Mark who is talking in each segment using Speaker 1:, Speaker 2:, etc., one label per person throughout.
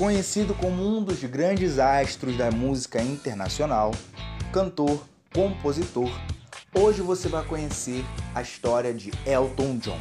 Speaker 1: Conhecido como um dos grandes astros da música internacional, cantor, compositor, hoje você vai conhecer a história de Elton John.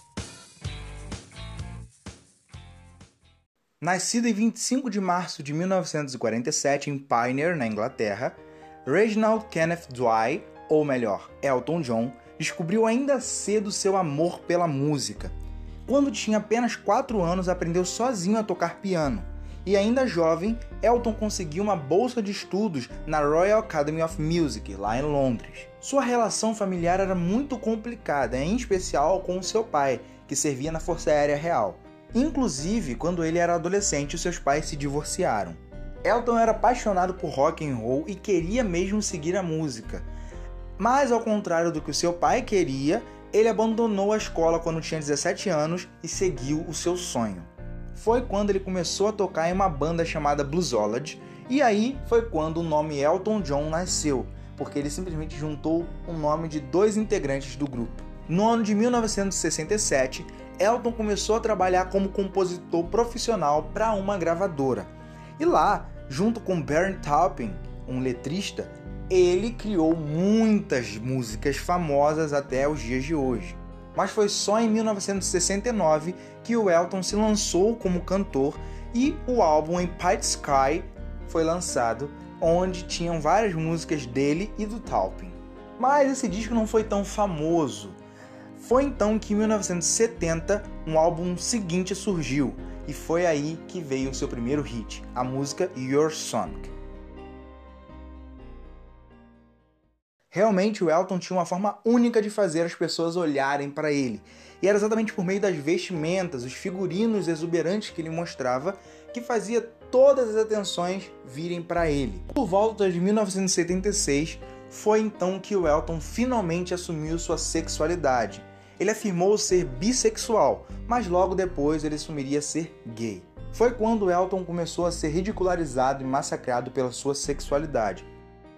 Speaker 1: Nascido em 25 de março de 1947 em Pioneer, na Inglaterra, Reginald Kenneth Dwight, ou melhor, Elton John, descobriu ainda cedo seu amor pela música. Quando tinha apenas 4 anos, aprendeu sozinho a tocar piano. E ainda jovem, Elton conseguiu uma bolsa de estudos na Royal Academy of Music, lá em Londres. Sua relação familiar era muito complicada, em especial com seu pai, que servia na Força Aérea Real. Inclusive, quando ele era adolescente, seus pais se divorciaram. Elton era apaixonado por rock and roll e queria mesmo seguir a música. Mas, ao contrário do que o seu pai queria, ele abandonou a escola quando tinha 17 anos e seguiu o seu sonho. Foi quando ele começou a tocar em uma banda chamada Bluesology, e aí foi quando o nome Elton John nasceu, porque ele simplesmente juntou o nome de 2 integrantes do grupo. No ano de 1967, Elton começou a trabalhar como compositor profissional para uma gravadora. E lá, junto com Bernie Taupin, um letrista, ele criou muitas músicas famosas até os dias de hoje. Mas foi só em 1969 que o Elton se lançou como cantor e o álbum Empire Sky foi lançado, onde tinham várias músicas dele e do Taupin. Mas esse disco não foi tão famoso. Foi então que em 1970 um álbum seguinte surgiu, e foi aí que veio o seu primeiro hit, a música Your Song. Realmente o Elton tinha uma forma única de fazer as pessoas olharem para ele, e era exatamente por meio das vestimentas, os figurinos exuberantes que ele mostrava, que fazia todas as atenções virem para ele. Por volta de 1976, foi então que o Elton finalmente assumiu sua sexualidade. Ele afirmou ser bissexual, mas logo depois ele assumiria ser gay. Foi quando Elton começou a ser ridicularizado e massacrado pela sua sexualidade.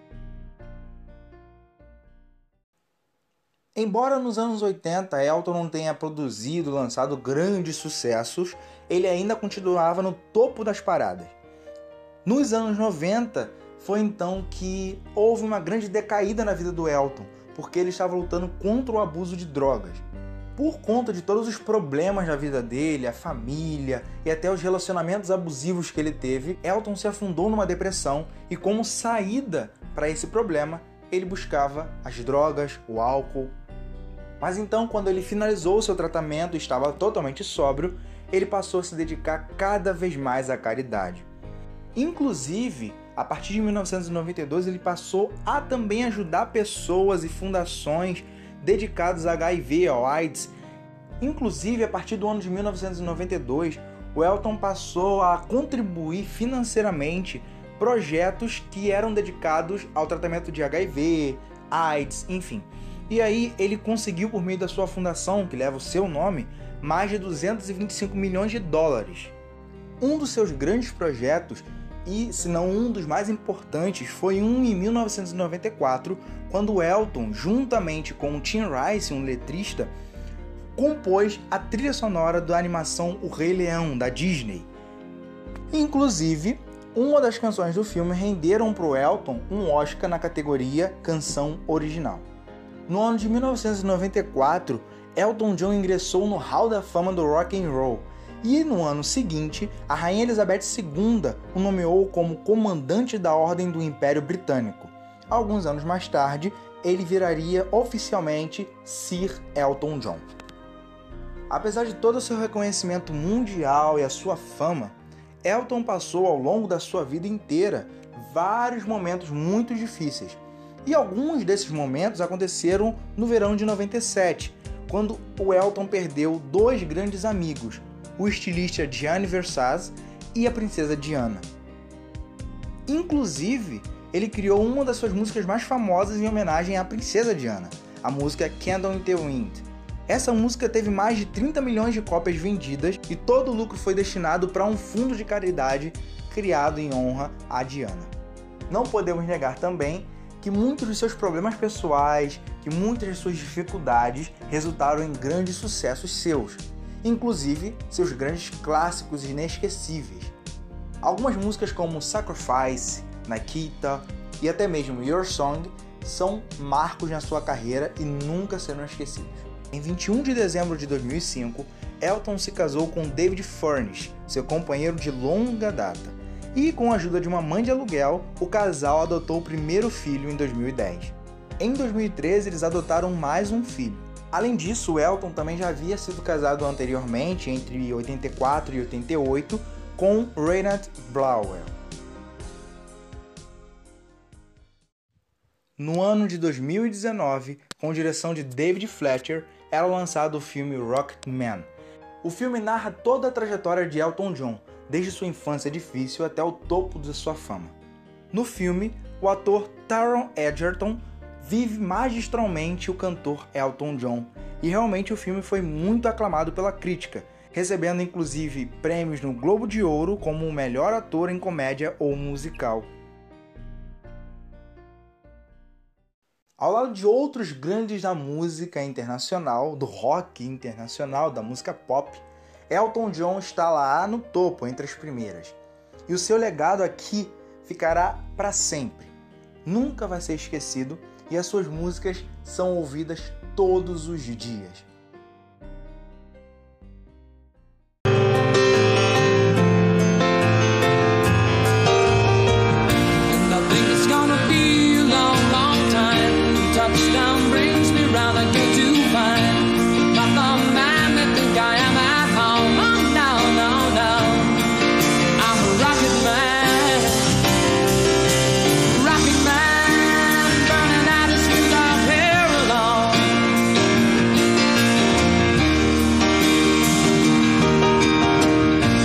Speaker 1: Embora nos anos 80 Elton não tenha produzido e lançado grandes sucessos, ele ainda continuava no topo das paradas. Nos anos 90 foi então que houve uma grande decaída na vida do Elton, porque ele estava lutando contra o abuso de drogas. Por conta de todos os problemas na vida dele, a família e até os relacionamentos abusivos que ele teve, Elton se afundou numa depressão e, como saída para esse problema, ele buscava as drogas, o álcool. Mas então, quando ele finalizou o seu tratamento e estava totalmente sóbrio, ele passou a se dedicar cada vez mais à caridade. Inclusive, a partir de 1992, ele passou a também ajudar pessoas e fundações dedicadas a HIV, ao AIDS. Inclusive, a partir do ano de 1992, o Elton passou a contribuir financeiramente projetos que eram dedicados ao tratamento de HIV, AIDS, enfim. E aí ele conseguiu, por meio da sua fundação, que leva o seu nome, mais de 225 milhões de dólares. Um dos seus grandes projetos, e se não um dos mais importantes, foi em 1994, quando o Elton, juntamente com o Tim Rice, um letrista, compôs a trilha sonora da animação O Rei Leão, da Disney. Inclusive, uma das canções do filme renderam para o Elton um Oscar na categoria Canção Original. No ano de 1994, Elton John ingressou no Hall da Fama do Rock and Roll, e no ano seguinte, a Rainha Elizabeth II o nomeou como comandante da Ordem do Império Britânico. Alguns anos mais tarde, ele viraria oficialmente Sir Elton John. Apesar de todo o seu reconhecimento mundial e a sua fama, Elton passou ao longo da sua vida inteira vários momentos muito difíceis. E alguns desses momentos aconteceram no verão de 97, quando o Elton perdeu 2 grandes amigos, o estilista Gianni Versace e a princesa Diana. Inclusive, ele criou uma das suas músicas mais famosas em homenagem à princesa Diana, a música Candle in the Wind. Essa música teve mais de 30 milhões de cópias vendidas e todo o lucro foi destinado para um fundo de caridade criado em honra a Diana. Não podemos negar também que muitos dos seus problemas pessoais, que muitas de suas dificuldades resultaram em grandes sucessos seus, inclusive seus grandes clássicos inesquecíveis. Algumas músicas como Sacrifice, Nikita e até mesmo Your Song são marcos na sua carreira e nunca serão esquecidos. Em 21 de dezembro de 2005, Elton se casou com David Furness, seu companheiro de longa data, e com a ajuda de uma mãe de aluguel, o casal adotou o primeiro filho em 2010. Em 2013, eles adotaram mais um filho. Além disso, o Elton também já havia sido casado anteriormente, entre 84 e 88, com Reinhard Blauer. No ano de 2019, com direção de David Fletcher, era lançado o filme Rocketman. O filme narra toda a trajetória de Elton John, desde sua infância difícil até o topo de sua fama. No filme, o ator Taron Egerton vive magistralmente o cantor Elton John, e realmente o filme foi muito aclamado pela crítica, recebendo inclusive prêmios no Globo de Ouro como o melhor ator em comédia ou musical. Ao lado de outros grandes da música internacional, do rock internacional, da música pop, Elton John está lá no topo, entre as primeiras. E o seu legado aqui ficará para sempre. Nunca vai ser esquecido e as suas músicas são ouvidas todos os dias.